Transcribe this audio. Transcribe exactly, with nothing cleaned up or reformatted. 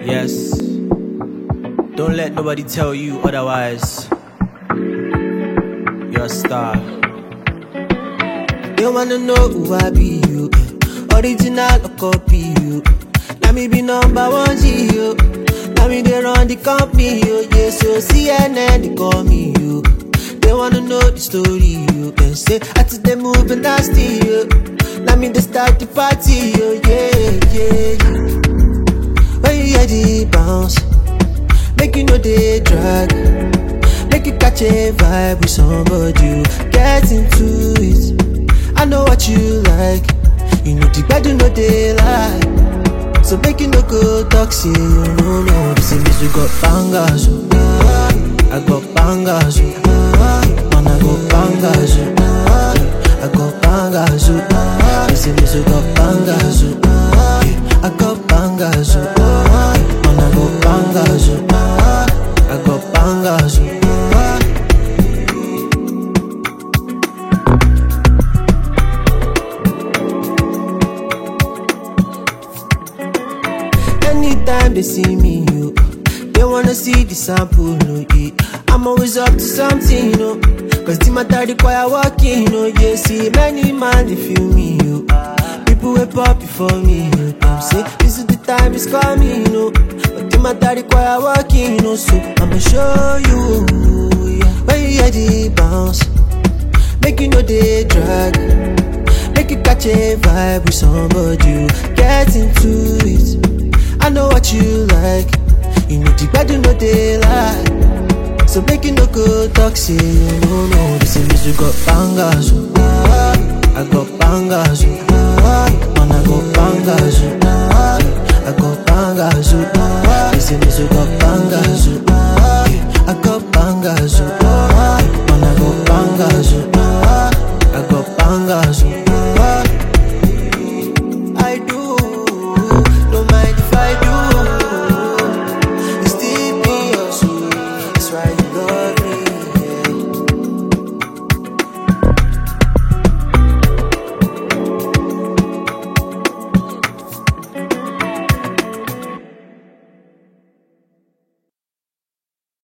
Yes. Don't let nobody tell you otherwise. You're a star. They wanna know who I be, you. Original or copy, you. Now me be number one G, you. Now me they run the company, you. Yeah, so C N N they call me, you. They wanna know the story, you. They say I to them moving nasty, you. Now me they start the party, you. Yeah, yeah. When you hear the bounce, make you know they drag. Make you catch a vibe with somebody, you. Get into it. I know what you like. You know the bed, you know they lie. So make you no go toxic, you know, no. This is we got bangers, oh. I got bangers, oh. Man, I got bangers, oh. I got bangers, oh. This is we got bangers, oh. I got bangers, oh. Man, I got bangers, oh. I got bangers, oh. Anytime they see me, you, they wanna see the sample, no, yeah. I'm always up to something, you know. Cause the matter require working, you know, yeah. See, many man, they feel me, you. People will pop before me, you. Them say, this is the time it's coming, you know. But the matter require working, you know. So, I'ma show you, yeah. When you hear the bounce, make you know they drag. Make you catch a vibe with somebody, you. Get into it. I know what you like. You know the bed, you know they lie. So make you no go toxic, you know, no. This is we got bangers, oh. I got bangers, oh. Man, I got bangers, oh. I got bangers, oh. This is we got bangers, oh. I got bangers, oh. Man, I got bangers, oh. I got bangers, oh.